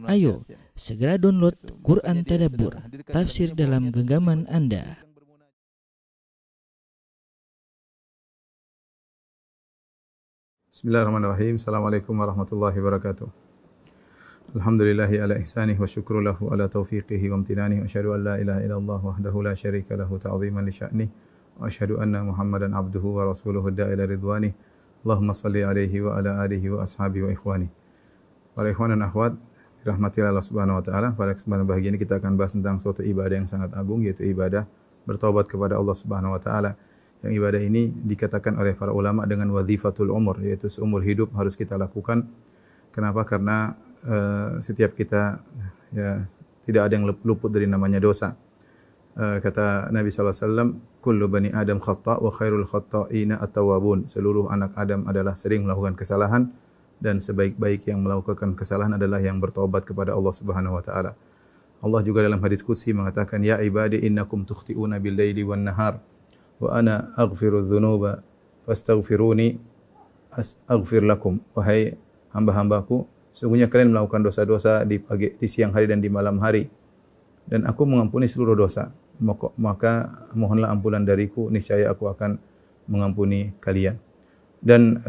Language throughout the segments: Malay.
Ayo, segera download Quran Tadabbur, tafsir dalam genggaman Anda. Bismillahirrahmanirrahim. Assalamualaikum warahmatullahi wabarakatuh. Alhamdulillahi ala ihsanih wa syukru lahu ala taufiqihi wa amtinanih wa asyhadu an la ilaha illallah wahdahu la syarika lahu ta'ziman li sya'nih wa asyhadu anna Muhammadan abduhu wa rasuluhu da'ila ridwanih. Allahumma salli alaihi wa ala alihi wa ashabihi wa ikhwani. Para ikhwan dan akhwat, dirahmati Allah Subhanahu wa taala, pada kesempatan bahagia ini kita akan bahas tentang suatu ibadah yang sangat agung, yaitu ibadah bertaubat kepada Allah Subhanahu wa taala. Yang ibadah ini dikatakan oleh para ulama dengan wazifatul umur, yaitu seumur hidup harus kita lakukan. Kenapa? Karena setiap kita tidak ada yang luput dari namanya dosa. Kata Nabi sallallahu alaihi wasallam, kullu bani Adam khata' wa khairul khata'ina at-tawwabun. Seluruh anak Adam adalah sering melakukan kesalahan dan sebaik-baik yang melakukan kesalahan adalah yang bertaubat kepada Allah Subhanahu wa taala. Allah juga dalam hadis qudsi mengatakan, ya ibadi innakum tukhti'una bil laili wan nahar wa ana aghfiru dzunuba fastaghfiruni aghfir lakum. Wahai hamba-hambaku, sesungguhnya kalian melakukan dosa-dosa di siang hari dan di malam hari, dan aku mengampuni seluruh dosa. Maka mohonlah ampunan dariku, niscaya aku akan mengampuni kalian. Dan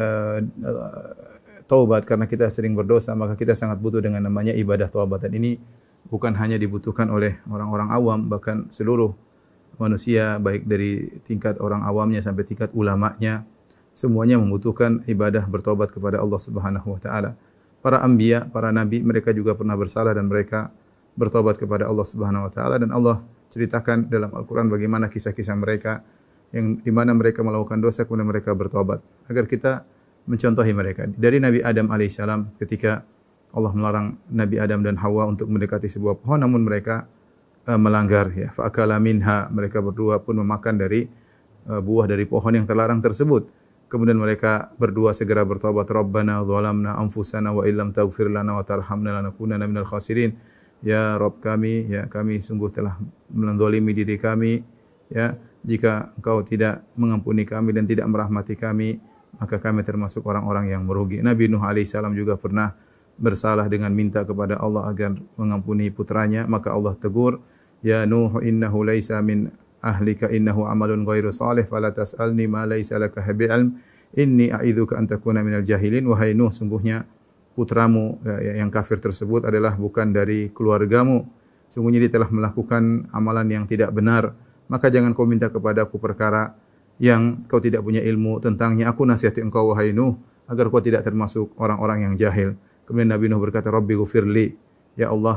taubat, karena kita sering berdosa, maka kita sangat butuh dengan namanya ibadah taubat. Dan ini bukan hanya dibutuhkan oleh orang-orang awam, bahkan seluruh manusia, baik dari tingkat orang awamnya sampai tingkat ulamanya, semuanya membutuhkan ibadah bertaubat kepada Allah Subhanahu wa taala. Para anbiya, para nabi, mereka juga pernah bersalah dan mereka bertaubat kepada Allah Subhanahu wa taala, dan Allah ceritakan dalam Al-Qur'an bagaimana kisah-kisah mereka yang di mana mereka melakukan dosa kemudian mereka bertaubat, agar kita mencontohi mereka. Dari Nabi Adam alaihissalam, ketika Allah melarang Nabi Adam dan Hawa untuk mendekati sebuah pohon, namun mereka melanggar. Fa akala minha, mereka berdua pun memakan dari buah dari pohon yang terlarang tersebut. Kemudian mereka berdua segera bertaubat. Rabbana zalamna anfusana wa illam taghfir lana wa tarhamna lanakunanna minal khasirin. Ya Rabb kami, ya kami sungguh telah menzalimi diri kami. Ya, jika Engkau tidak mengampuni kami dan tidak merahmati kami, maka kami termasuk orang-orang yang merugi. Nabi Nuh alaihissalam juga pernah bersalah dengan minta kepada Allah agar mengampuni putranya, maka Allah tegur, ya Nuh innahu laisa min ahlika innahu amalun ghairu salih fala tas'alni ma laisa laka bi'ilm inni a'idzuka an takuna minal jahilin. Wahai Nuh, sungguhnya putramu yang kafir tersebut adalah bukan dari keluargamu, sungguhnya dia telah melakukan amalan yang tidak benar, maka jangan kau minta kepadaku perkara yang kau tidak punya ilmu tentangnya. Aku nasihati engkau wahai Nuh agar kau tidak termasuk orang-orang yang jahil. Kemudian Nabi Nuh berkata, Rabbi ghufirli, ya Allah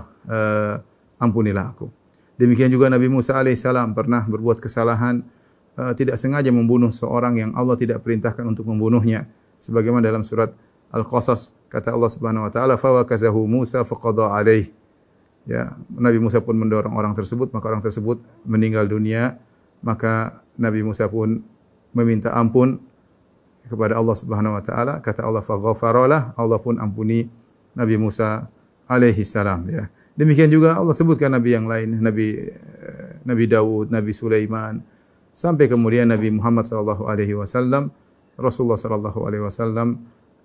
ampunilah aku. Demikian juga Nabi Musa alaihissalam pernah berbuat kesalahan, tidak sengaja membunuh seorang yang Allah tidak perintahkan untuk membunuhnya. Sebagaimana dalam surat Al-Qasas, kata Allah Subhanahu wa taala, fa wakazahu Musa faqada alaih. Ya, Nabi Musa pun mendorong orang tersebut, maka orang tersebut meninggal dunia. Maka Nabi Musa pun meminta ampun kepada Allah Subhanahu wa taala. Kata Allah, fa ghafaralah, Allah pun ampuni Nabi Musa alaihi salam. Ya. Demikian juga Allah sebutkan nabi yang lain, Nabi Daud, Nabi Sulaiman, sampai kemudian Nabi Muhammad sallallahu alaihi wasallam, Rasulullah sallallahu alaihi wasallam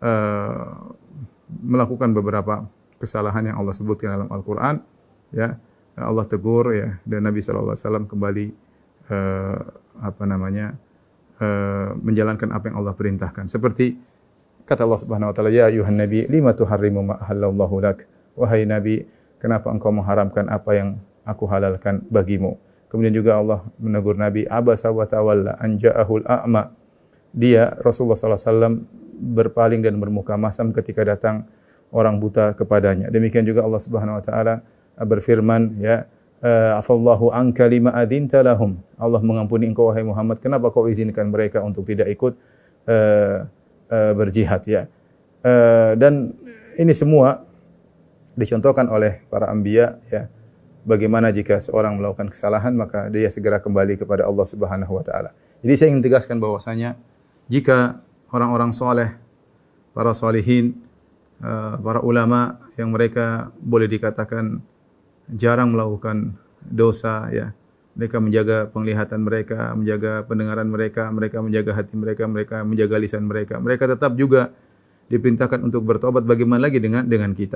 melakukan beberapa kesalahan yang Allah sebutkan dalam Al-Qur'an. Ya, Allah tegur, ya, dan Nabi sallallahu alaihi wasallam kembali menjalankan apa yang Allah perintahkan. Seperti kata Allah Subhanahu wa taala, ya ayuhan nabi lima tuharrimu ma halallahu lak. Wahai nabi, kenapa engkau mengharamkan apa yang aku halalkan bagimu? Kemudian juga Allah menegur Nabi, abasa wa tawalla an ja'ahul a'ma. Dia Rasulullah sallallahu alaihi wasallam berpaling dan bermuka masam ketika datang orang buta kepadanya. Demikian juga Allah Subhanahu wa taala berfirman, ya afallahu anka lima adzinta lahum. Allah mengampuni engkau wahai Muhammad, kenapa kau izinkan mereka untuk tidak ikut berjihad, ya. Dan ini semua dicontohkan oleh para anbiya, ya. Bagaimana jika seorang melakukan kesalahan, maka dia segera kembali kepada Allah Subhanahu wa taala. Jadi saya ingin tegaskan bahwasanya jika orang-orang soleh, para solihin, para ulama yang mereka boleh dikatakan jarang melakukan dosa, ya. Mereka menjaga penglihatan mereka, menjaga pendengaran mereka, mereka menjaga hati mereka, mereka menjaga lisan mereka. Mereka tetap juga diperintahkan untuk bertobat. Bagaimana lagi dengan kita?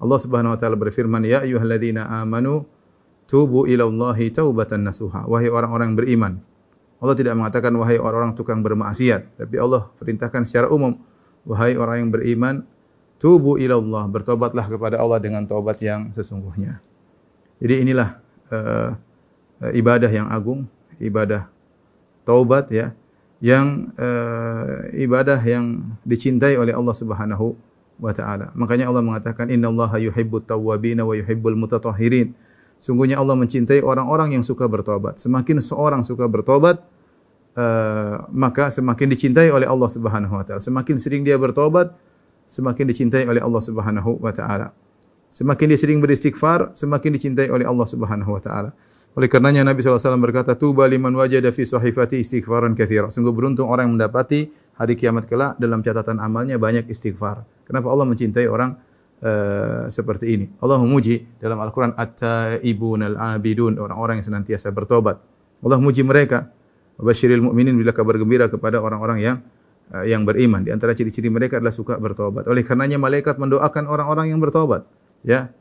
Allah Subhanahu wa taala berfirman, "Ya ayyuhalladzina amanu tubu ilallahi taubatan nasuha." Wahai orang-orang yang beriman. Allah tidak mengatakan wahai orang-orang tukang bermaksiat, tapi Allah perintahkan secara umum, wahai orang yang beriman, tubu ilallah, bertobatlah kepada Allah dengan taubat yang sesungguhnya. Jadi inilah ibadah yang agung, ibadah taubat ya, yang ibadah yang dicintai oleh Allah Subhanahu wa taala. Makanya Allah mengatakan innallaha yuhibbut tawwabin wa yuhibbul mutatahhirin. Sungguhnya Allah mencintai orang-orang yang suka bertobat. Semakin seorang suka bertobat, maka semakin dicintai oleh Allah Subhanahu wa taala. Semakin sering dia bertobat, semakin dicintai oleh Allah Subhanahu wa taala. Semakin dia sering beristighfar, semakin dicintai oleh Allah Subhanahu wa taala. Oleh karenanya Nabi sallallahu alaihi wasallam berkata, "Tuba liman wajada fi sahifati istighfaran katsira." Sungguh beruntung orang yang mendapati hari kiamat kelak dalam catatan amalnya banyak istighfar. Kenapa Allah mencintai orang seperti ini? Allah memuji dalam Al-Quran at-taibun al-abidun, orang-orang yang senantiasa bertobat. Allah memuji mereka. Basyiril mu'minin, bila kabar gembira kepada orang-orang yang beriman. Di antara ciri-ciri mereka adalah suka bertobat. Oleh karenanya malaikat mendoakan orang-orang yang bertobat. Ya.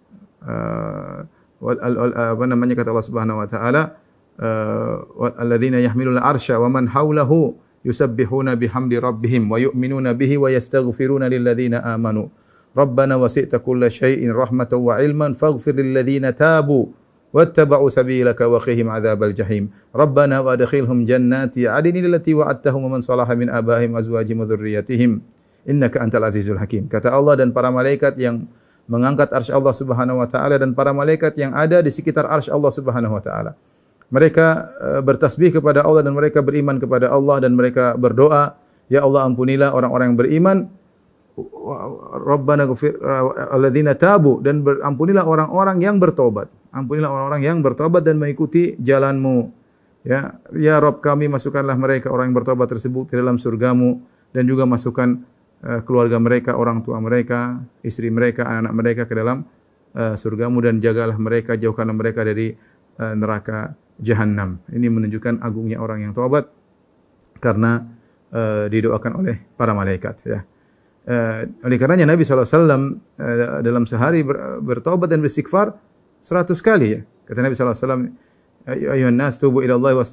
Apa namanya kata Allah Subhanahu wa taala, alladzina yahmilul arsya wa man haulahu yusabbihuna bihamdi rabbihim wa yu'minuna bihi wa yastaghfiruna lil ladzina amanu. Rabbana wasi'ta kulla syai'in rahmatan wa ilman faghfir lil ladzina tabu wattaba'u sabilaka wa qihim adzabal jahim. Rabbana wa adkhilhum jannati 'adnin allati wa'adtahum wa man salaha min abaihim azwajihim wa dzurriyyatihim innaka antal azizul hakim. Kata Allah dan para malaikat yang mengangkat arsy Allah Subhanahu wa taala dan para malaikat yang ada di sekitar arsy Allah Subhanahu wa taala. Mereka bertasbih kepada Allah dan mereka beriman kepada Allah dan mereka berdoa, ya Allah ampunilah orang-orang yang beriman. Rabbana ghfir alladzina tabu, dan ampunilah orang-orang yang bertobat. Ampunilah orang-orang yang bertobat dan mengikuti jalan-Mu. Ya, ya Rabb kami, masukkanlah mereka orang yang bertobat tersebut ke dalam surga-Mu dan juga masukkan keluarga mereka, orang tua mereka, istri mereka, anak-anak mereka ke dalam surga-Mu dan jagalah mereka, jauhkanlah mereka dari neraka Jahannam. Ini menunjukkan agungnya orang yang taubat karena didoakan oleh para malaikat ya. Oleh karenanya Nabi SAW dalam sehari bertaubat dan beristighfar 100 kali ya. Kata Nabi SAW, ayuhan nas tubu ila Allah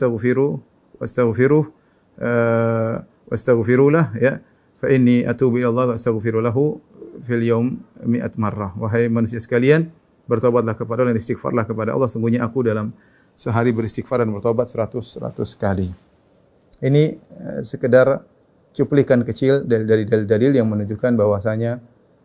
wastaghfirulah ya. Fa inni atubu ila Allah wastaghfiru lahu fil yawm 100 marrah. Wahai manusia sekalian, bertobatlah kepada Allah dan istighfarlah kepada Allah. Sungguhnya aku dalam sehari beristighfar dan bertobat 100 kali. Ini sekedar cuplikan kecil dari dalil-dalil yang menunjukkan bahwasanya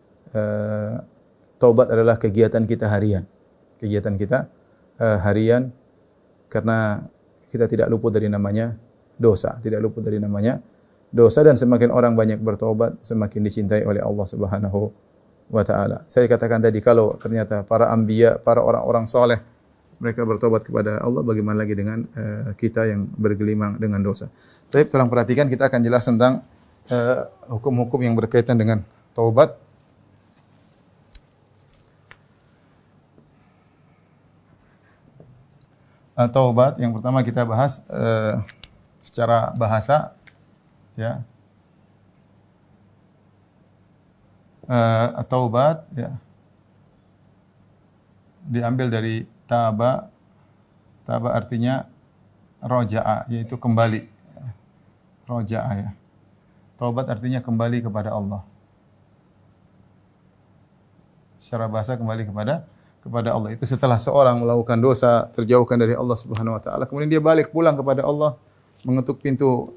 taubat adalah kegiatan kita harian. Kegiatan kita harian karena kita tidak luput dari namanya dosa, tidak luput dari namanya dosa, dan semakin orang banyak bertaubat semakin dicintai oleh Allah Subhanahu wa taala. Saya katakan tadi kalau ternyata para anbiya, para orang-orang saleh mereka bertobat kepada Allah, bagaimana lagi dengan kita yang bergelimang dengan dosa. Tapi tolong perhatikan, kita akan jelas tentang hukum-hukum yang berkaitan dengan taubat. Taubat yang pertama kita bahas secara bahasa ya. Taubat ya diambil dari taba. Taba artinya roja'a, yaitu kembali. Roja'a ya. Taubat artinya kembali kepada Allah. Secara bahasa kembali kepada Allah. Itu setelah seorang melakukan dosa, terjauhkan dari Allah Subhanahu wa taala, kemudian dia balik pulang kepada Allah, mengetuk pintu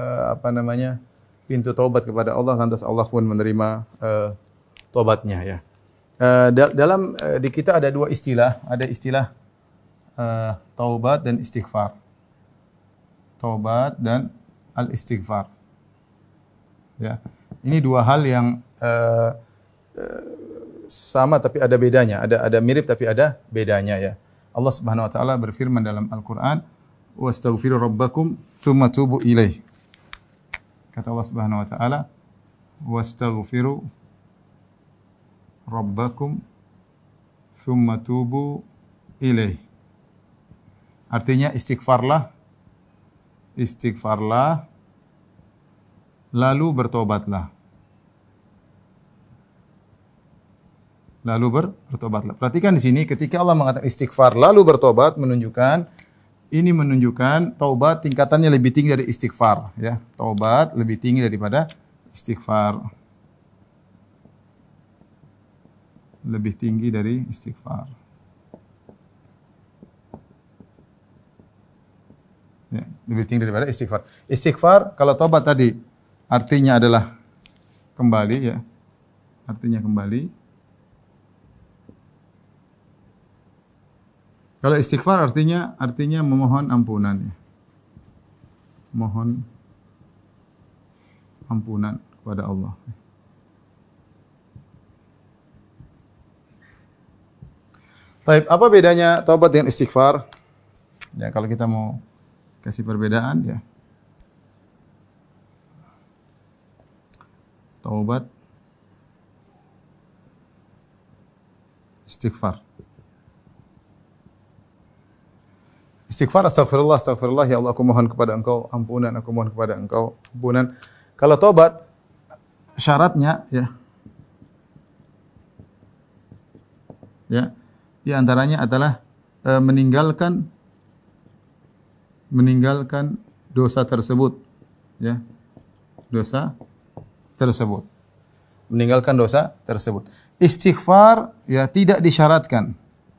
pintu taubat kepada Allah, lantas Allah pun menerima taubatnya ya. Di kita ada dua istilah, ada istilah taubat dan istighfar. Taubat dan al-istighfar. Ya. Ini dua hal yang sama tapi ada bedanya, ada mirip tapi ada bedanya ya. Allah Subhanahu wa taala berfirman dalam Al-Qur'an, "Wastaghfiru rabbakum tsumma tubu ilaih." Kata Allah Subhanahu wa taala, "Wastaghfiru rabbakum tsumma tubu ilaih." Artinya istighfarlah lalu bertobatlah. lalu bertobatlah. Perhatikan di sini ketika Allah mengatakan istighfar lalu bertobat menunjukkan taubat tingkatannya lebih tinggi dari istighfar, ya. Taubat lebih tinggi daripada istighfar. Lebih tinggi dari istighfar. Ya, lebih tinggi daripada istighfar. Istighfar kalau taubat tadi artinya adalah kembali, ya. Artinya kembali. Kalau istighfar artinya memohon ampunan, ya. Mohon ampunan kepada Allah. Baik, apa bedanya taubat dengan istighfar? Ya, kalau kita mau kasih perbedaan, ya. Taubat, istighfar. Istighfar, astagfirullah, astagfirullah, ya Allah aku mohon kepada Engkau ampunan, aku mohon kepada Engkau ampunan. Kalau taubat syaratnya, ya, di antaranya adalah meninggalkan dosa tersebut, ya. Dosa tersebut. Meninggalkan dosa tersebut. Istighfar, ya, tidak disyaratkan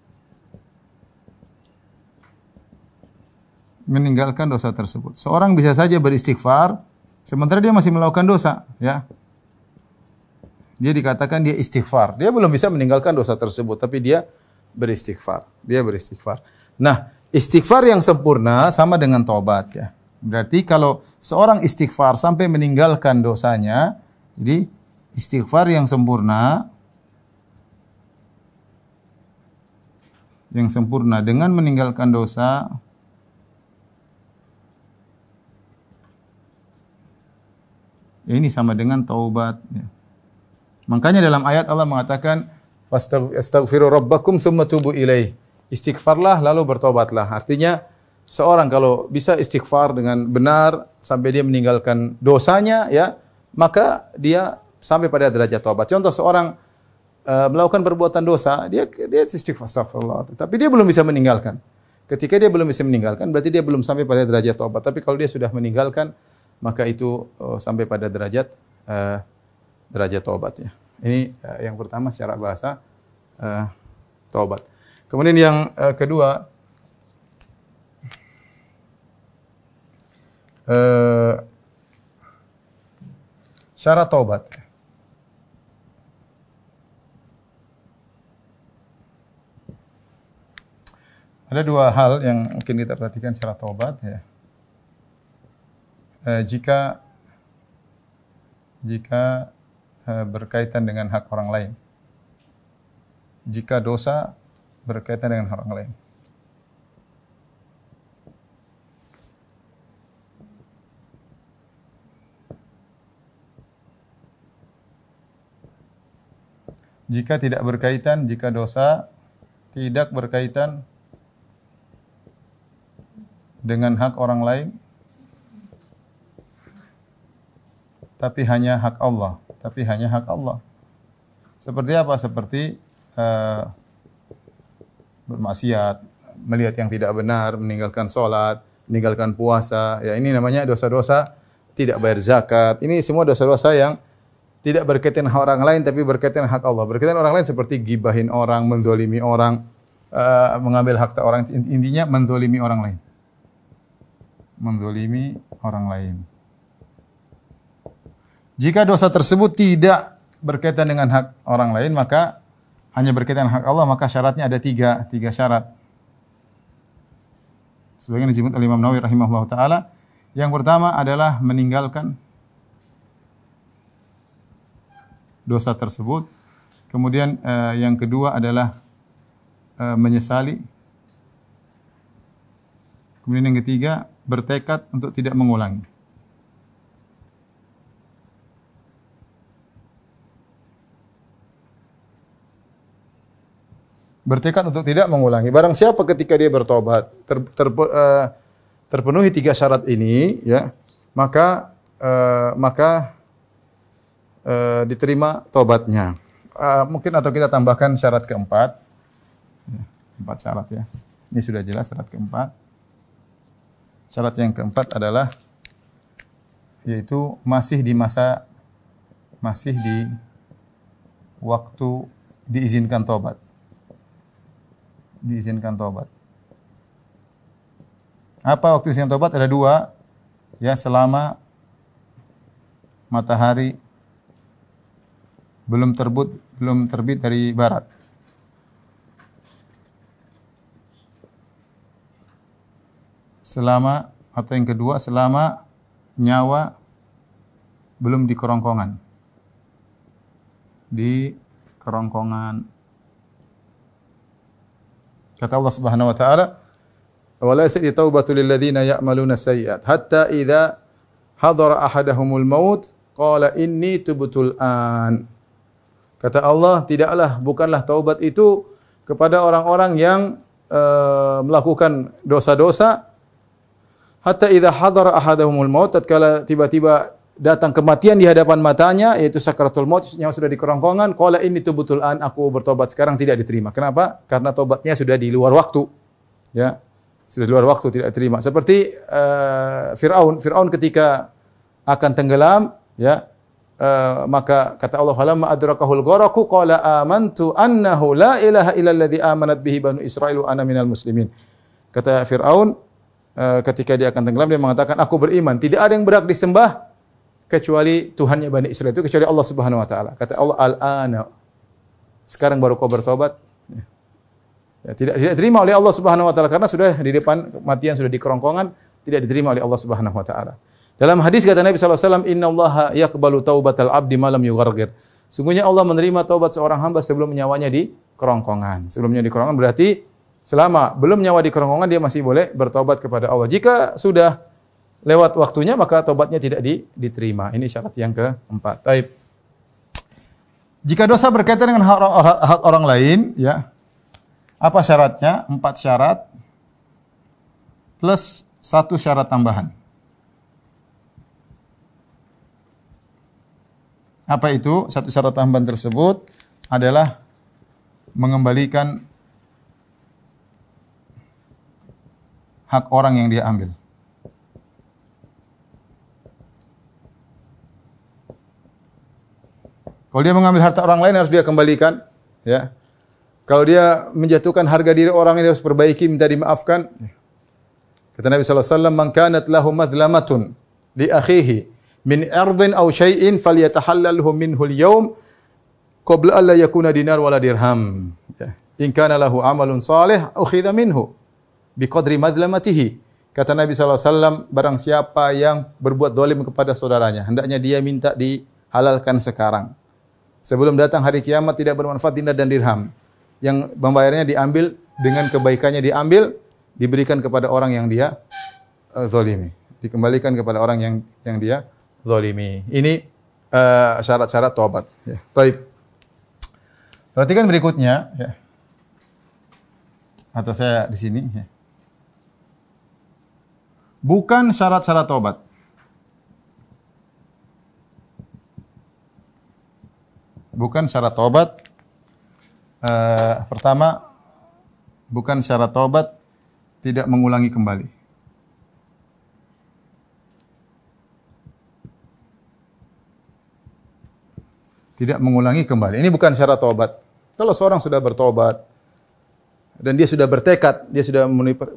meninggalkan dosa tersebut. Seorang bisa saja beristighfar sementara dia masih melakukan dosa, ya. Dia dikatakan dia istighfar. Dia belum bisa meninggalkan dosa tersebut, tapi dia beristighfar. Dia beristighfar. Nah, istighfar yang sempurna sama dengan taubat, ya. Berarti kalau seorang istighfar sampai meninggalkan dosanya, jadi istighfar yang sempurna dengan meninggalkan dosa ini sama dengan taubat, ya. Makanya dalam ayat Allah mengatakan astaghfiru rabbakum tsumma tubu ilaih. Istighfarlah lalu bertobatlah. Artinya seorang kalau bisa istighfar dengan benar sampai dia meninggalkan dosanya, ya, maka dia sampai pada derajat taubat. Contoh seorang melakukan perbuatan dosa, dia istighfar, astagfirullah, tapi dia belum bisa meninggalkan. Ketika dia belum bisa meninggalkan, berarti dia belum sampai pada derajat taubat. Tapi kalau dia sudah meninggalkan, maka itu sampai pada derajat taubat, ya. Ini yang pertama secara bahasa taubat. Kemudian yang kedua, syarat taubat. Ada dua hal yang mungkin kita perhatikan syarat taubat, ya. Jika berkaitan dengan hak orang lain. Jika dosa berkaitan dengan hak orang lain. Jika tidak berkaitan, jika dosa tidak berkaitan dengan hak orang lain, tapi hanya hak Allah. Seperti apa? Seperti bermaksiat, melihat yang tidak benar, meninggalkan sholat, meninggalkan puasa. Ya, ini namanya dosa-dosa tidak bayar zakat. Ini semua dosa-dosa yang tidak berkaitan hak orang lain, tapi berkaitan hak Allah. Berkaitan orang lain seperti gibahin orang, mendolimi orang, mengambil hak orang. Intinya mendolimi orang lain. Mendolimi orang lain. Jika dosa tersebut tidak berkaitan dengan hak orang lain, maka hanya berkaitan dengan hak Allah, maka syaratnya ada tiga syarat. Sebagaimana disebut oleh Imam Nawawi rahimahullah ta'ala. Yang pertama adalah meninggalkan dosa tersebut. Kemudian yang kedua adalah menyesali. Kemudian yang ketiga, bertekad untuk tidak mengulangi. Bertekad untuk tidak mengulangi. Barang siapa ketika dia bertobat terpenuhi tiga syarat ini, ya, maka diterima tobatnya. mungkin atau kita tambahkan syarat keempat. 4 syarat ya. Ini sudah jelas syarat keempat. Syarat yang keempat adalah yaitu masih di waktu diizinkan taubat. Diizinkan taubat. Apa waktu diizinkan taubat? Ada 2. Ya, selama matahari belum terbit dari barat. Selama, atau yang kedua, selama nyawa belum di kerongkongan. Di kerongkongan. Kata Allah Subhanahu wa taala, "Wa la yas'i taubatu lil ladzina ya'maluna sayyi'at hatta idza hadara ahadahumul maut qala inni tubtul an." Kata Allah, bukanlah taubat itu kepada orang-orang yang melakukan dosa-dosa hatta idza hadara ahadahumul maut, tatkala tiba-tiba datang kematian di hadapan matanya, yaitu sakaratul maut, nyawa sudah di kerongkongan, qala inni tubtul an, aku bertobat sekarang, tidak diterima. Kenapa? Karena tobatnya sudah di luar waktu. Ya. Sudah di luar waktu, tidak diterima. Seperti Fir'aun ketika akan tenggelam, ya, maka kata Allah, falamma adrakahul gharaqu qala amantu annahu la ilaha illalladzi amanat bihi banu Israil wa ana minal muslimin. Kata Fir'aun ketika dia akan tenggelam, dia mengatakan, aku beriman, tidak ada yang berhak disembah kecuali Tuhannya Bani Israel, itu kecuali Allah Subhanahu wa taala. Kata Allah, al-ana, sekarang baru kau bertobat. Ya, tidak diterima oleh Allah Subhanahu wa taala karena sudah di depan kematian, sudah di kerongkongan, tidak diterima oleh Allah Subhanahu wa taala. Dalam hadis kata Nabi sallallahu alaihi wasallam, innallaha yaqbalu taubatal abdi ma lam yughargir. Sungguhnya Allah menerima taubat seorang hamba sebelum nyawanya di kerongkongan. Sebelumnya di kerongkongan berarti selama belum nyawa di kerongkongan dia masih boleh bertobat kepada Allah. Jika sudah lewat waktunya maka taubatnya tidak diterima. Ini syarat yang keempat. Baik. Jika dosa berkaitan dengan hak orang lain, ya. Apa syaratnya? 4 syarat plus 1 syarat tambahan. Apa itu? 1 syarat tambahan tersebut adalah mengembalikan hak orang yang dia ambil. Kalau dia mengambil harta orang lain harus dia kembalikan, ya. Kalau dia menjatuhkan harga diri orang ini harus perbaiki, minta dimaafkan. Kata Nabi sallallahu alaihi wasallam, "Man kanat lahu madlamatun li akhihi min ardin aw syai'in falyatahallalhu minhu al-yawm qabla an la yakuna dinar wala dirham." Ya. In kana lahu amalun salih ukhidha minhu biqadri madlamatihi. Kata Nabi sallallahu alaihi wasallam, barang siapa yang berbuat zalim kepada saudaranya, hendaknya dia minta dihalalkan sekarang. Sebelum datang hari kiamat tidak bermanfaat dinar dan dirham. Yang membayarnya diambil dengan kebaikannya, diambil, diberikan kepada orang yang dia zalimi. Dikembalikan kepada orang yang dia zalimi. Ini syarat-syarat taubat. Ya. Baik. Perhatikan berikutnya. Ya. Atau saya di sini. Ya. Bukan syarat-syarat taubat. Bukan syarat taubat. Pertama, bukan syarat taubat tidak mengulangi kembali. Tidak mengulangi kembali. Ini bukan syarat taubat. Kalau seorang sudah bertobat dan dia sudah bertekad, dia sudah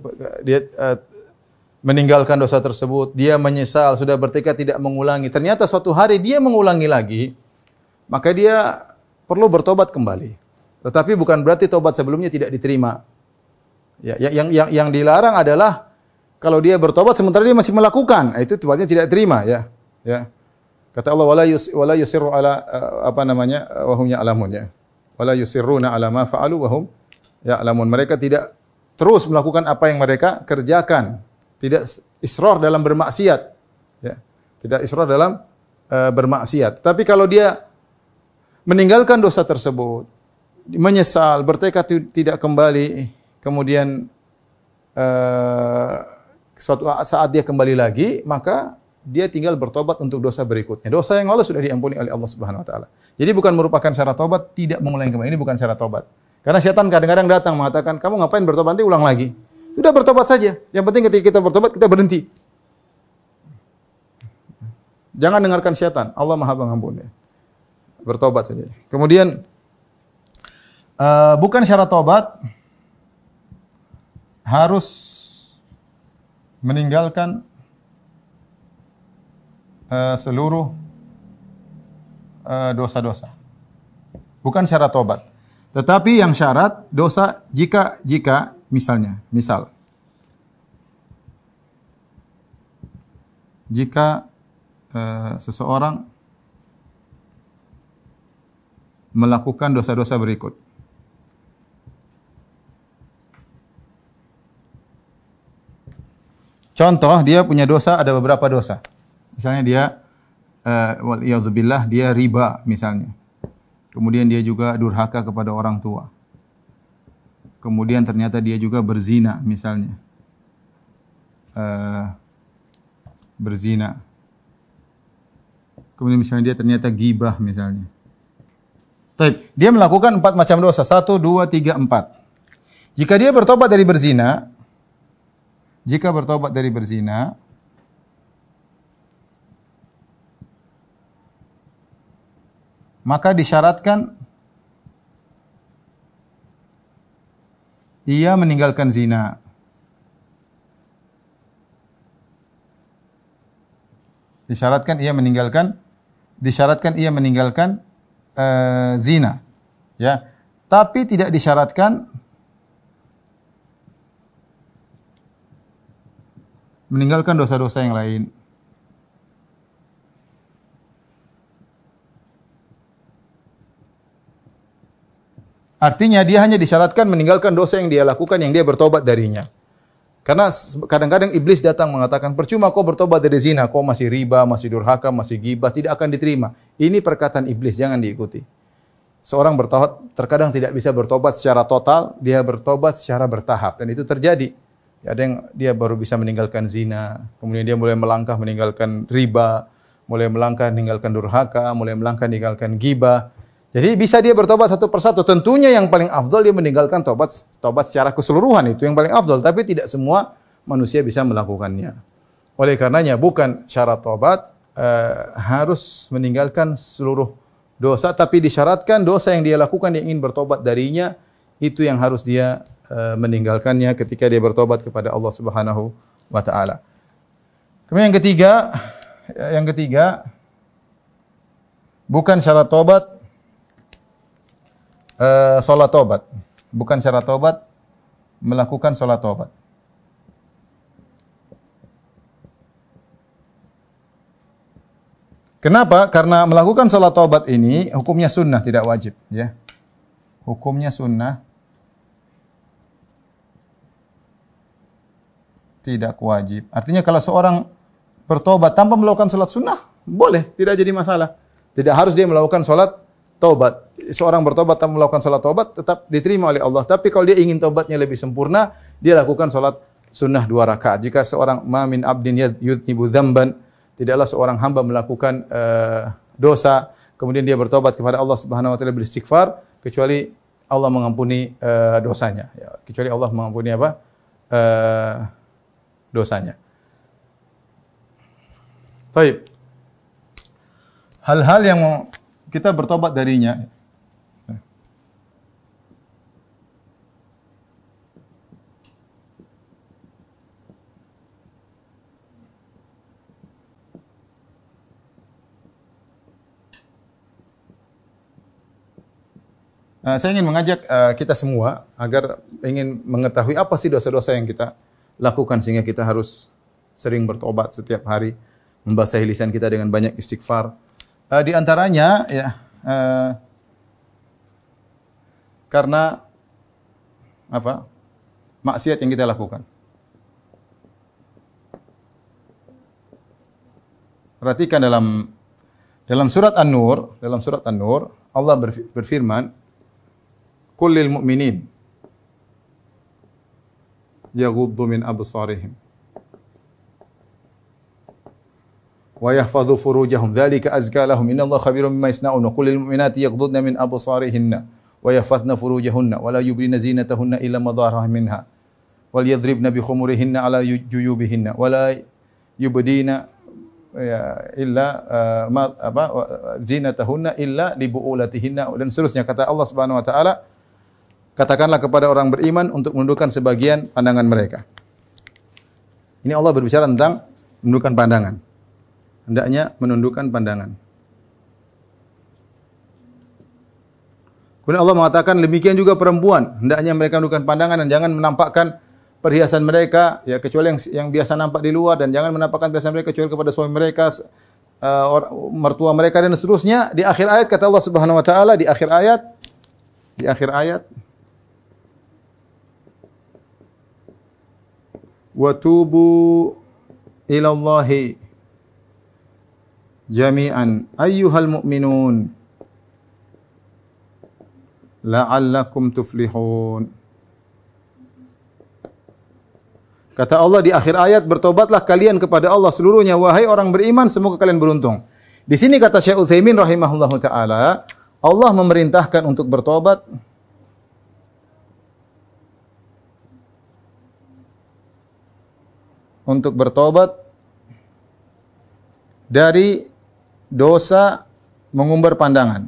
meninggalkan dosa tersebut, dia menyesal, sudah bertekad tidak mengulangi. Ternyata suatu hari dia mengulangi lagi, maka dia perlu bertobat kembali. Tetapi bukan berarti tobat sebelumnya tidak diterima. Ya, yang dilarang adalah kalau dia bertobat sementara dia masih melakukan, itu tobatnya tidak diterima. Ya. Kata Allah, wala yusirru ala wa hum ya'lamun, ya. Wala yusirruna ala ma fa'alu wa hum ya'lamun. Mereka tidak terus melakukan apa yang mereka kerjakan. Tidak israr dalam bermaksiat. Ya. Tidak israr dalam bermaksiat. Tapi kalau dia meninggalkan dosa tersebut, menyesal, bertekad tidak kembali, kemudian suatu saat dia kembali lagi, maka dia tinggal bertobat untuk dosa berikutnya. Dosa yang lalu sudah diampuni oleh Allah Subhanahu wa taala. Jadi bukan merupakan syarat tobat tidak mengulangi kembali. Ini bukan syarat tobat. Karena setan kadang-kadang datang mengatakan, "Kamu ngapain bertobat, nanti ulang lagi." Sudah bertobat saja. Yang penting ketika kita bertobat kita berhenti. Jangan dengarkan setan. Allah Maha Pengampun. Bertobat saja. Kemudian bukan syarat tobat harus meninggalkan seluruh dosa-dosa. Bukan syarat tobat. Tetapi yang syarat dosa jika misal jika seseorang melakukan dosa-dosa berikut. Contoh, dia punya dosa, ada beberapa dosa. Misalnya dia, waliyadzubillah, dia riba misalnya. Kemudian dia juga durhaka kepada orang tua. Kemudian ternyata dia juga berzina misalnya. Berzina. Kemudian misalnya dia ternyata gibah misalnya. Baik, dia melakukan 4 macam dosa. 1, 2, 3, 4. Jika dia bertobat dari berzina, maka disyaratkan ia meninggalkan zina. Disyaratkan ia meninggalkan zina. Ya. Tapi tidak disyaratkan meninggalkan dosa-dosa yang lain. Artinya dia hanya disyaratkan meninggalkan dosa yang dia lakukan, yang dia bertobat darinya. Karena kadang-kadang iblis datang mengatakan, percuma kau bertobat dari zina, kau masih riba, masih durhaka, masih gibah, tidak akan diterima. Ini perkataan iblis, jangan diikuti. Seorang bertobat terkadang tidak bisa bertobat secara total, dia bertobat secara bertahap. Dan itu terjadi. Ada yang dia baru bisa meninggalkan zina, kemudian dia mulai melangkah meninggalkan riba, mulai melangkah meninggalkan durhaka, mulai melangkah meninggalkan gibah. Jadi bisa dia bertobat satu persatu. Tentunya yang paling afdal dia meninggalkan tobat secara keseluruhan, itu yang paling afdal. Tapi tidak semua manusia bisa melakukannya. Oleh karenanya bukan syarat tobat harus meninggalkan seluruh dosa, tapi disyaratkan dosa yang dia lakukan yang ingin bertobat darinya, itu yang harus dia meninggalkannya ketika dia bertobat kepada Allah Subhanahu wa taala. Kemudian yang ketiga bukan syarat tobat salat tobat. Bukan syarat tobat melakukan salat tobat. Kenapa? Karena melakukan salat tobat ini hukumnya sunnah, tidak wajib, ya. Hukumnya sunnah, tidak wajib. Artinya kalau seorang bertobat tanpa melakukan salat sunnah, boleh, tidak jadi masalah. Tidak harus dia melakukan salat tobat. Seorang bertobat tanpa melakukan salat tobat tetap diterima oleh Allah. Tapi kalau dia ingin tobatnya lebih sempurna, dia lakukan salat sunnah 2 rakaat. Jika seorang mamin abdin yudnibu dzamban, tidaklah seorang hamba melakukan dosa, kemudian dia bertobat kepada Allah Subhanahu wa taala beristighfar, kecuali Allah mengampuni dosanya. Ya, kecuali Allah mengampuni apa? Dosanya. Baik. Hal-hal yang kita bertobat darinya. Saya ingin mengajak kita semua agar ingin mengetahui apa sih dosa-dosa yang kita lakukan sehingga kita harus sering bertobat setiap hari, membasahi lisan kita dengan banyak istighfar. Di antaranya ya karena apa? Maksiat yang kita lakukan. Perhatikan dalam surat An-Nur, Allah berfirman, "Kullil mu'minin yaghuddu min absarihim wa yahfadhu furujahum dzalika azka lahum innallaha khabirum bima yasnaun wa qul lil mu'minati yaghdudna min absarihinna wa yahfazna furujahunna wa la yubdina zinatahunna illa ma dhahara minha wal yadribna bi khumurihinna ala juyubihinna wa la yubdina illa zinatahunna illa li buulatihinna dan seterusnya. Kata Allah Subhanahu wa taala, katakanlah kepada orang beriman untuk menundukkan sebagian pandangan mereka. Ini Allah berbicara tentang menundukkan pandangan. Hendaknya menundukkan pandangan. Kemudian Allah mengatakan demikian juga perempuan, hendaknya mereka menundukkan pandangan dan jangan menampakkan perhiasan mereka ya kecuali yang biasa nampak di luar dan jangan menampakkan perhiasan mereka kecuali kepada suami mereka, mertua mereka dan seterusnya. Di akhir ayat kata Allah Subhanahu wa taala di akhir ayat wa tubu ila Allahi jami'an ayyuhal mu'minun la'allakum tuflihun. Kata Allah di akhir ayat, bertobatlah kalian kepada Allah seluruhnya wahai orang beriman, semoga kalian beruntung. Di sini kata Syekh Utsaimin rahimahullahu taala, Allah memerintahkan untuk bertobat dari dosa mengumbar pandangan,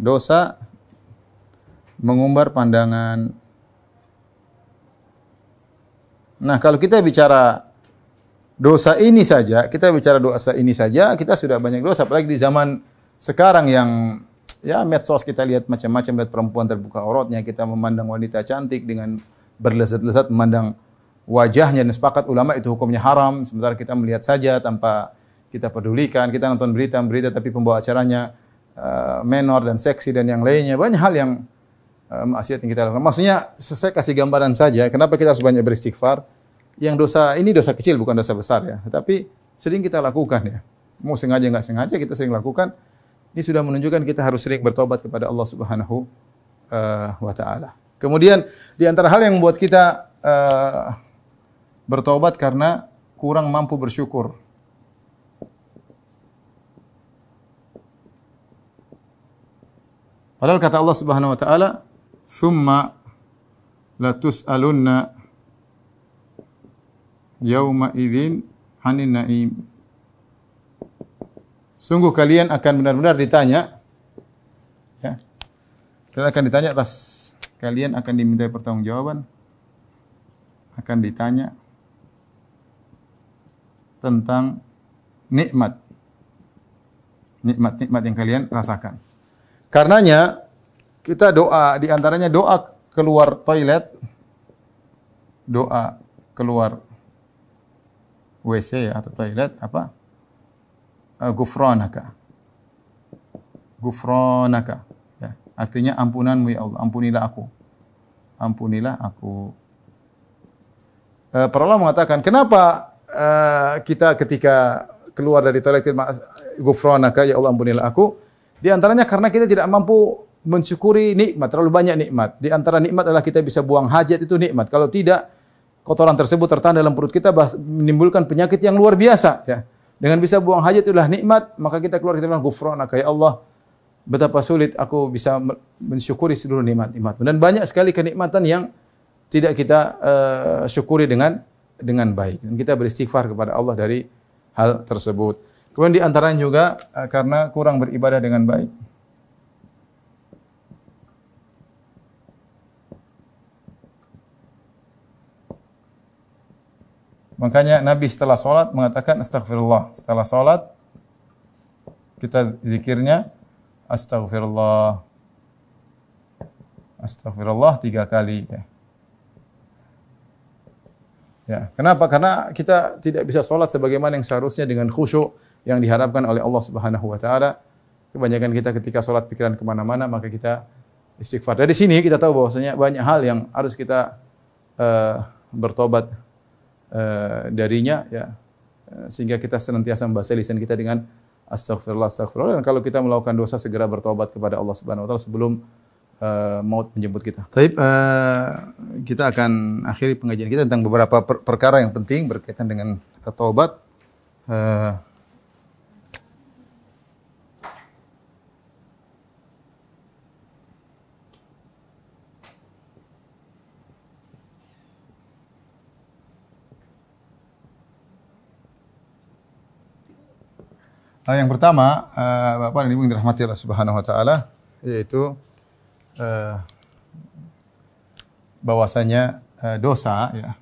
Nah, kalau kita bicara dosa ini saja, kita sudah banyak dosa. Apalagi di zaman sekarang yang ya medsos kita lihat macam-macam, lihat perempuan terbuka auratnya, kita memandang wanita cantik dengan berlezat-lezat memandang wajahnya dan sepakat ulama itu hukumnya haram. Sementara kita melihat saja tanpa kita pedulikan, kita nonton berita tapi pembawa acaranya menor dan seksi dan yang lainnya. Banyak hal yang maksiat yang kita lakukan. Maksudnya saya kasih gambaran saja kenapa kita harus banyak beristighfar. Yang dosa ini dosa kecil bukan dosa besar ya, tapi sering kita lakukan ya. Mau sengaja enggak sengaja kita sering lakukan. Ini sudah menunjukkan kita harus sering bertobat kepada Allah Subhanahu wa taala. Kemudian di antara hal yang membuat kita bertobat karena kurang mampu bersyukur. Padahal kata Allah Subhanahu wa taala, "Tsumma latus'alunna yauma idzin 'anin na'im." Sungguh kalian akan benar-benar ditanya ya. Kalian akan ditanya atas kalian akan dimintai pertanggungjawaban, akan ditanya tentang nikmat yang kalian rasakan. Karenanya kita doa, di antaranya doa keluar toilet, doa keluar WC atau toilet apa? Ghufranaka. Ya, artinya ampunanmu ya Allah, ampunilah aku. Ampunilah aku. Para ulama mengatakan, kenapa kita ketika keluar dari toilet ghufranaka ya Allah ampunilah aku? Di antaranya karena kita tidak mampu mensyukuri nikmat, terlalu banyak nikmat. Di antara nikmat adalah kita bisa buang hajat, itu nikmat. Kalau tidak, kotoran tersebut tertahan dalam perut kita menimbulkan penyakit yang luar biasa ya. Dengan bisa buang hajat itulah nikmat, maka kita keluar kita bilang ghufranaka ya Allah, betapa sulit aku bisa mensyukuri seluruh nikmat-nikmat. Dan banyak sekali kenikmatan yang tidak kita syukuri dengan baik. Dan kita beristighfar kepada Allah dari hal tersebut. Kemudian di antaranya juga karena kurang beribadah dengan baik. Makanya Nabi setelah sholat mengatakan astaghfirullah. Setelah sholat kita zikirnya astaghfirullah. Astaghfirullah 3 kali. Ya. Kenapa? Karena kita tidak bisa sholat sebagaimana yang seharusnya dengan khusyuk yang diharapkan oleh Allah Subhanahu wa taala. Kebanyakan kita ketika sholat pikiran kemana-mana, maka kita istighfar. Dari sini kita tahu bahwasanya banyak hal yang harus kita bertobat darinya ya. Sehingga kita senantiasa membasahi lisan kita dengan astaghfirullah, astaghfirullah. Dan kalau kita melakukan dosa segera bertobat kepada Allah Subhanahu wa taala sebelum maut menjemput kita. Baik, kita akan akhiri pengajian kita tentang beberapa perkara yang penting berkaitan dengan taubat. Yang pertama, Bapak dan Ibu yang dirahmati Allah Subhanahu wa taala, yaitu bahwasanya dosa ya.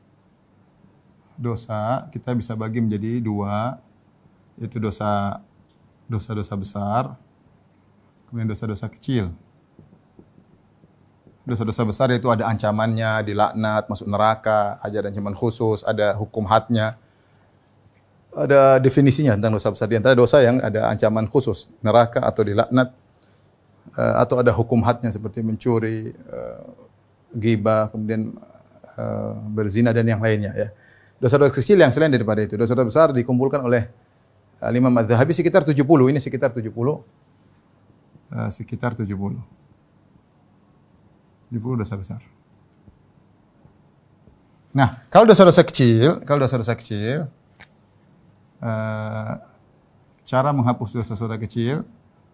Dosa kita bisa bagi menjadi dua, yaitu dosa-dosa besar, kemudian dosa-dosa kecil. Dosa-dosa besar yaitu ada ancamannya, dilaknat, masuk neraka, ada ancaman khusus, ada hukum hadnya. Ada definisinya tentang dosa besar. Di antara dosa yang ada ancaman khusus, neraka atau dilaknat, atau ada hukum hadnya seperti mencuri, ghibah, kemudian berzina dan yang lainnya ya. Dosa-dosa kecil yang selain daripada itu. Dosa-dosa besar dikumpulkan oleh Imam Az-Zahabi sekitar 70. Ini sekitar 70. Sekitar 70. 70 dosa besar. Nah, kalau dosa-dosa kecil, cara menghapus dosa-dosa kecil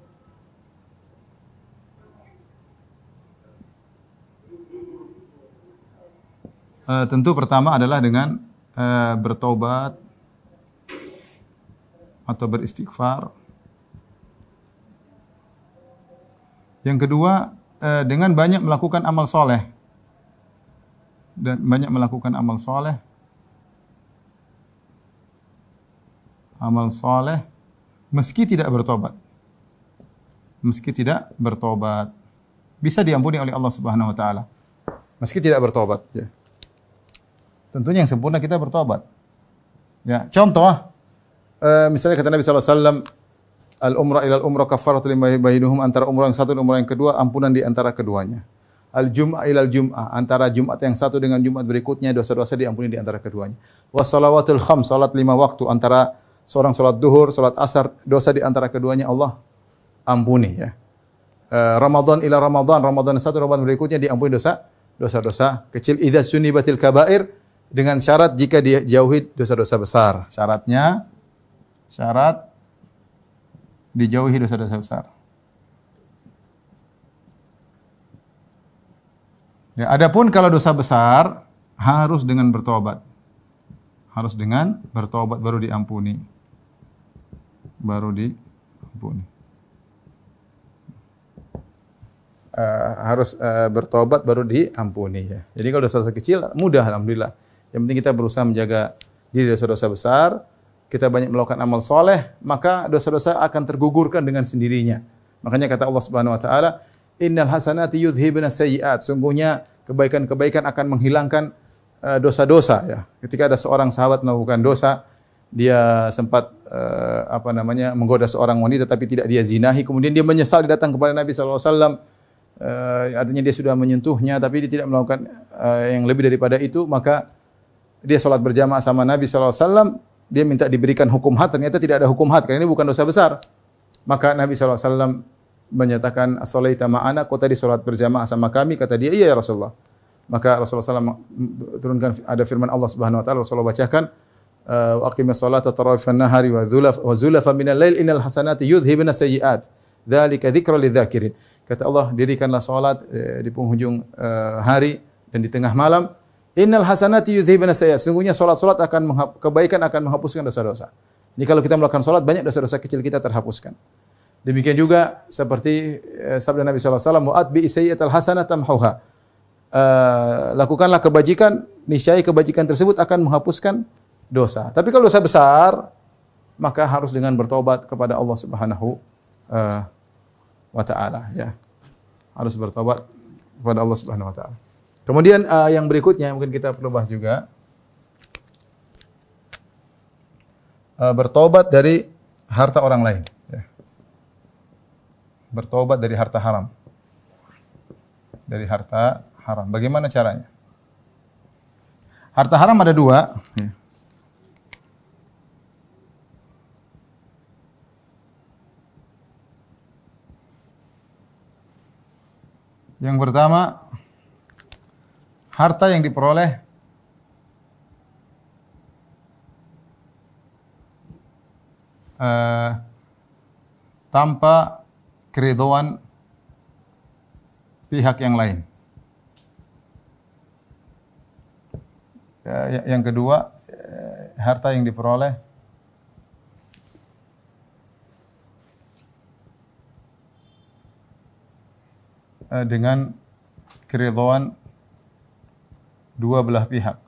tentu pertama adalah dengan bertobat atau beristighfar. Yang kedua, dengan banyak melakukan amal soleh. Dan banyak melakukan amal soleh. Amal soleh meski tidak bertobat. Meski tidak bertobat. Bisa diampuni oleh Allah Subhanahu wa taala. Meski tidak bertobat ya. Tentunya yang sempurna kita bertobat. Ya, contoh misalnya kata Nabi sallallahu alaihi wasallam, al-umrah ila al-umrah kafaratu lima bainahum, antara umrah yang satu dan umrah yang kedua ampunan di antara keduanya. Al-jum'ah ila al-jum'ah, antara Jumat yang satu dengan Jumat berikutnya dosa-dosa diampuni di antara keduanya. Was-salawatul khams, salat 5 waktu, antara seorang salat duhur, salat asar, dosa di antara keduanya Allah ampuni ya. Ramadan ila Ramadan, Ramadan satu, Ramadan berikutnya diampuni dosa-dosa kecil. Idza sunibatil kabair, dengan syarat jika dijauhi dosa-dosa besar. Syarat dijauhi dosa-dosa besar. Ya, adapun kalau dosa besar harus dengan bertobat. Harus dengan bertobat baru diampuni. Harus bertobat baru diampuni ya. Jadi kalau dosa-dosa kecil mudah alhamdulillah. Yang penting kita berusaha menjaga diri dari dosa-dosa besar, kita banyak melakukan amal soleh, maka dosa-dosa akan tergugurkan dengan sendirinya. Makanya kata Allah Subhanahu wa taala, "Innal hasanati yudhhibna sayyi'at." Sungguhnya kebaikan-kebaikan akan menghilangkan dosa-dosa ya. Ketika ada seorang sahabat melakukan dosa, dia sempat menggoda seorang wanita tapi tidak dia zinahi, kemudian dia menyesal, dia datang kepada Nabi sallallahu alaihi wasallam. Artinya dia sudah menyentuhnya tapi dia tidak melakukan yang lebih daripada itu, maka dia salat berjamaah sama Nabi sallallahu alaihi wasallam, dia minta diberikan hukum had, ternyata tidak ada hukum had karena ini bukan dosa besar. Maka Nabi sallallahu alaihi wasallam menyatakan, "As-salaita ma'ana?" Kau tadi salat berjamaah sama kami? Kata dia, "Iya ya Rasulullah." Maka Rasulullah SAW turunkan ada firman Allah Subhanahu wa taala, Rasulullah bacakan, "Aqimis salata tarafan nahari wa zulafa minal lail innal hasanati yudhhibna sayyi'at. Dzalika dzikra lidzakirin." Kata Allah, dirikanlah salat di penghujung hari dan di tengah malam. Innal hasanati yudhhibna sayyi'at. Sungguhnya salat-salat kebaikan akan menghapuskan dosa-dosa. Jadi kalau kita melakukan salat, banyak dosa-dosa kecil kita terhapuskan. Demikian juga seperti sabda Nabi sallallahu alaihi wasallam, "Wa'atbi sayyi'atal hasanata tamhuha." Lakukanlah kebajikan, niscaya kebajikan tersebut akan menghapuskan dosa. Tapi kalau dosa besar, maka harus dengan bertobat kepada Allah Subhanahu wa taala ya. Harus bertobat kepada Allah Subhanahu wa taala. Kemudian yang berikutnya mungkin kita perlu bahas juga, bertobat dari harta orang lain ya. Bertobat dari harta haram. Dari harta haram. Bagaimana caranya? Harta haram ada dua ya. Yang pertama, harta yang diperoleh tanpa keridhaan pihak yang lain. Yang kedua, harta yang diperoleh dengan keridhaan dua belah pihak.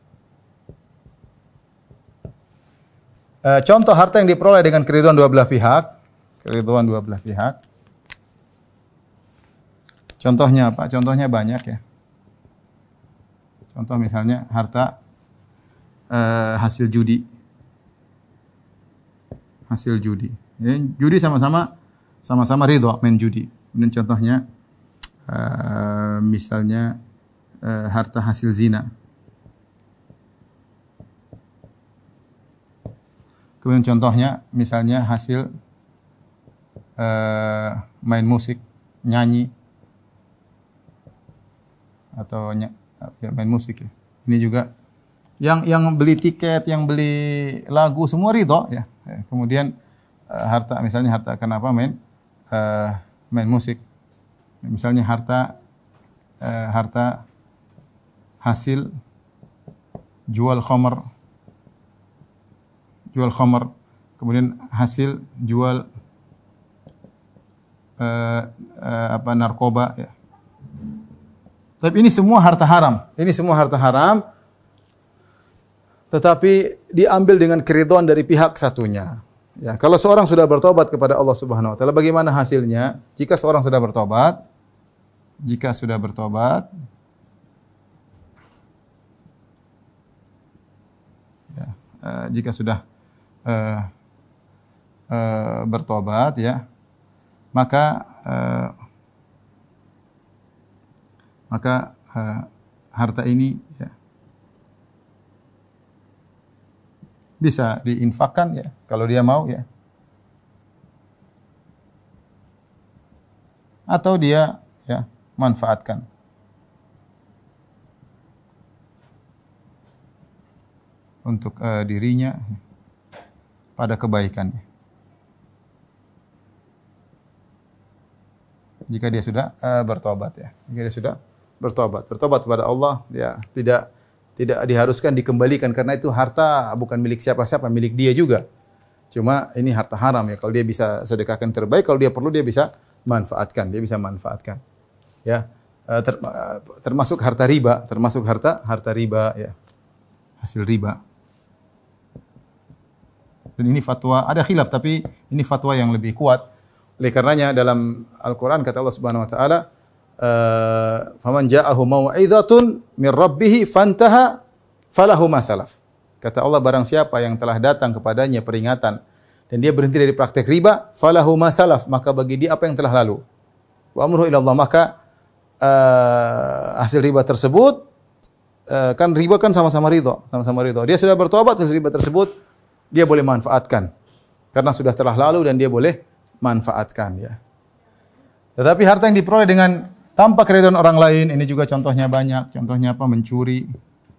Contoh harta yang diperoleh dengan keridhaan dua belah pihak, keridhaan dua belah pihak. Contohnya apa? Contohnya banyak ya. Contoh misalnya harta hasil judi. Hasil judi. Ya, judi sama-sama ridho main judi. Kemudian contohnya misalnya harta hasil zina. Kemudian contohnya misalnya hasil main musik, nyanyi atau ya, main musik ya. Ini juga yang beli tiket, yang beli lagu semua ridho ya. Kemudian harta misalnya harta kenapa main musik. Misalnya harta hasil jual khamr, kemudian hasil jual narkoba ya. Tapi ini semua harta haram. Ini semua harta haram. Tetapi diambil dengan keridhaan dari pihak satunya. Ya, kalau seorang sudah bertobat kepada Allah Subhanahu wa taala, bagaimana hasilnya? Jika seorang sudah bertobat, jika sudah bertobat ya, maka harta ini ya, bisa diinfakkan ya kalau dia mau ya, atau dia ya manfaatkan untuk dirinya pada kebaikannya. Jika dia sudah bertobat ya. Jika dia sudah bertobat kepada Allah, ya tidak diharuskan dikembalikan karena itu harta bukan milik siapa-siapa, milik dia juga. Cuma ini harta haram ya. Kalau dia bisa sedekahkan terbaik, kalau dia perlu dia bisa manfaatkan, Ya. Termasuk harta riba, harta riba ya. Hasil riba. Dan ini fatwa, ada khilaf tapi ini fatwa yang lebih kuat. Oleh karenanya dalam Al-Qur'an kata Allah Subhanahu wa taala, "Faman ja'ahu mau'izatun min rabbih fantaha falahu ma salaf." Kata Allah, barang siapa yang telah datang kepadanya peringatan dan dia berhenti dari praktek riba, falahu ma salaf, maka bagi dia apa yang telah lalu. Wa amruhu ila Allah, maka hasil riba tersebut kan riba kan sama-sama ridho. Dia sudah bertobat, hasil riba tersebut dia boleh manfaatkan karena sudah telah lalu dan dia boleh manfaatkan ya. Tetapi harta yang diperoleh dengan tanpa keridhaan orang lain, ini juga contohnya banyak. Contohnya apa? Mencuri,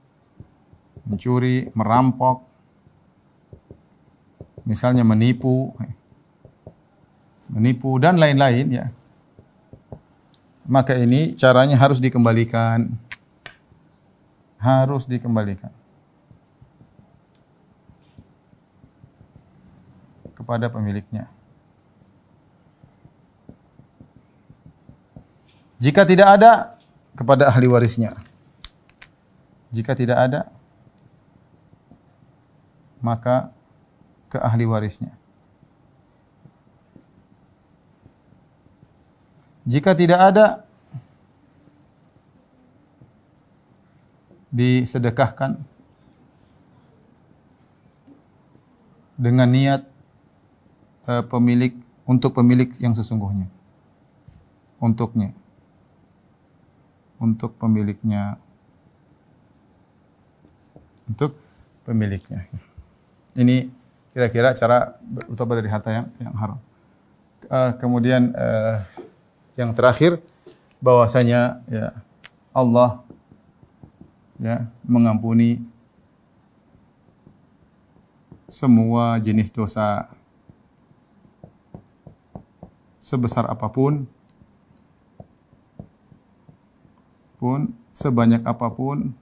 merampok, misalnya menipu dan lain-lain ya. Maka ini caranya harus dikembalikan. Kepada pemiliknya. Jika tidak ada, kepada ahli warisnya. Jika tidak ada, maka ke ahli warisnya. Jika tidak ada, disedekahkan dengan niat untuk pemilik yang sesungguhnya. Untuk pemiliknya. Ini kira-kira cara bertobat dari harta yang haram. Kemudian yang terakhir bahwasanya ya Allah ya mengampuni semua jenis dosa sebesar apapun, sebanyak apapun,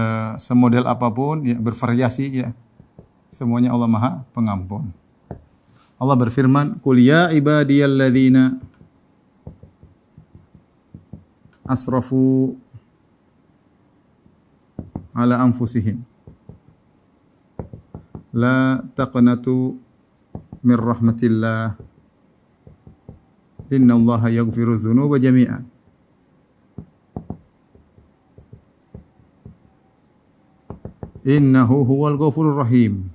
semodel apapun, ya bervariasi ya. Semuanya Allah Maha Pengampun. Allah berfirman, "Qul ya ibadiyalladzina asrafu ala anfusihim la taqnatu min rahmatillah innallaha yaghfiru dzunuba jami'an." Innahu huwal ghafurur rahim.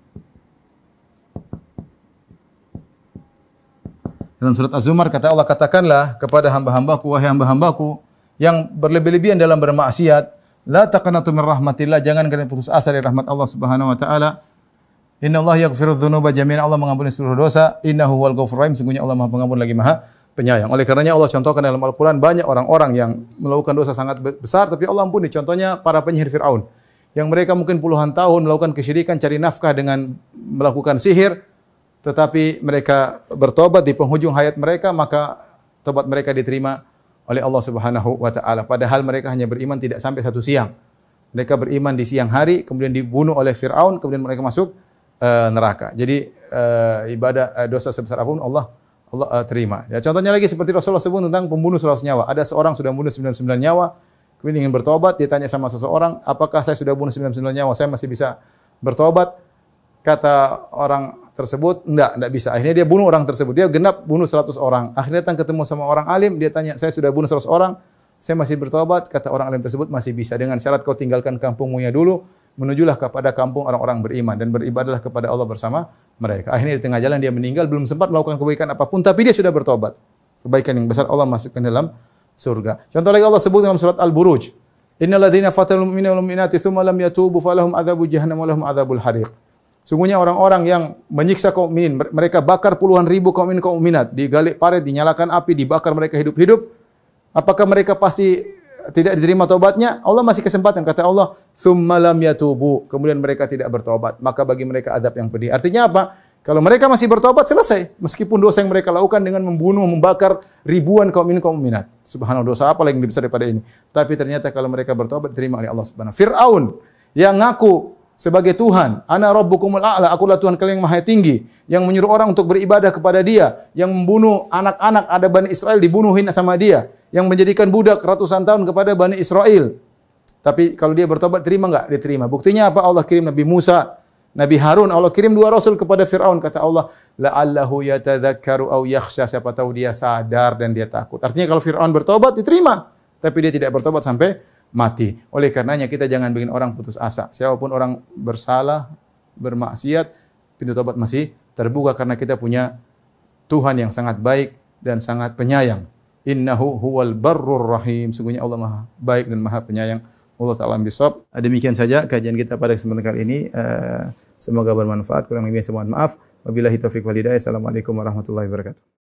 Dalam surat Az-Zumar kata Allah, katakanlah kepada hamba-hambaku, wahai hamba-hambaku yang berlebih-lebihan dalam bermaksiat, la taqnatu min rahmatillah, jangan kalian putus asa dari rahmat Allah Subhanahu wa taala. Innallaha yaghfiru dzunuba jami'an, Allah mengampuni seluruh dosa. Innahu huwal ghafurur rahim, sungguhnya Allah Maha Pengampun lagi Maha Penyayang. Oleh karenanya Allah contohkan dalam Al-Qur'an banyak orang-orang yang melakukan dosa sangat besar tapi Allah ampuni. Contohnya para penyihir Firaun yang mereka mungkin puluhan tahun melakukan kesyirikan, cari nafkah dengan melakukan sihir, tetapi mereka bertobat di penghujung hayat mereka, maka tobat mereka diterima oleh Allah Subhanahu wa taala. Padahal mereka hanya beriman tidak sampai satu siang. Mereka beriman di siang hari, kemudian dibunuh oleh Firaun, kemudian mereka masuk neraka. Jadi ibadah dosa sebesar apapun Allah terima. Ya, contohnya lagi seperti Rasulullah sebut tentang pembunuh 100 nyawa. Ada seorang sudah membunuh 99 nyawa, kemudian ingin bertobat, dia tanya sama seseorang, apakah saya sudah bunuh 99 nyawa, saya masih bisa bertobat? Kata orang tersebut, enggak bisa. Akhirnya dia bunuh orang tersebut. Dia genap bunuh 100 orang. Akhirnya datang ketemu sama orang alim, dia tanya, saya sudah bunuh 100 orang, saya masih bertobat? Kata orang alim tersebut, masih bisa. Dengan syarat kau tinggalkan kampungmu ya dulu, menujulah kepada kampung orang-orang beriman dan beribadahlah kepada Allah bersama mereka. Akhirnya di tengah jalan dia meninggal, belum sempat melakukan kebaikan apapun, tapi dia sudah bertobat. Kebaikan yang besar Allah masukkan dalam surga. Contoh lagi Allah sebut dalam surat Al-Buruj, innal ladzina fatanul mu'minina wal mu'minati tsumma lam yatubu falahum adzabu jahannam wa lahum adzabul hariq. Sungguhnya orang-orang yang menyiksa kaum mukminin, mereka bakar puluhan ribu kaum mukminin kaum mukminat, digali parit, dinyalakan api, dibakar mereka hidup-hidup. Apakah mereka pasti tidak diterima taubatnya? Allah masih kesempatan. Kata Allah, tsumma lam yatubu, kemudian mereka tidak bertobat, maka bagi mereka azab yang pedih. Artinya apa? Kalau mereka masih bertobat, selesai. Meskipun dosa yang mereka lakukan dengan membunuh, membakar ribuan kaum mukminin kaum mukminat. Subhanallah, dosa apa lagi yang lebih besar daripada ini? Tapi ternyata kalau mereka bertobat, diterima oleh Allah Subhanahu. Fir'aun yang ngaku sebagai Tuhan, ana rabbukumul a'la, akulah Tuhan kalian yang maha tinggi, yang menyuruh orang untuk beribadah kepada dia, yang membunuh anak-anak ada Bani Israel dibunuhin sama dia, yang menjadikan budak ratusan tahun kepada Bani Israel. Tapi kalau dia bertobat, terima enggak? Diterima. Buktinya apa? Allah kirim Nabi Musa, Nabi Harun, Allah kirim 2 rasul kepada Fir'aun. Kata Allah, la'allahu yatadzakkaru aw yakhsha, siapa tahu dia sadar dan dia takut. Artinya kalau Fir'aun bertobat, diterima. Tapi dia tidak bertobat sampai mati. Oleh karenanya kita jangan bikin orang putus asa. Siapapun orang bersalah, bermaksiat, pintu tobat masih terbuka karena kita punya Tuhan yang sangat baik dan sangat penyayang. Innahu huwal barrur rahim. Sungguhnya Allah Maha baik dan Maha Penyayang. Allah Ta'ala bisawab. Demikian saja kajian kita pada kesempatan kali ini. Semoga bermanfaat. Kurang lebihnya saya mohon maaf. Wabillahi taufiq wal hidayah. Assalamualaikum warahmatullahi wabarakatuh.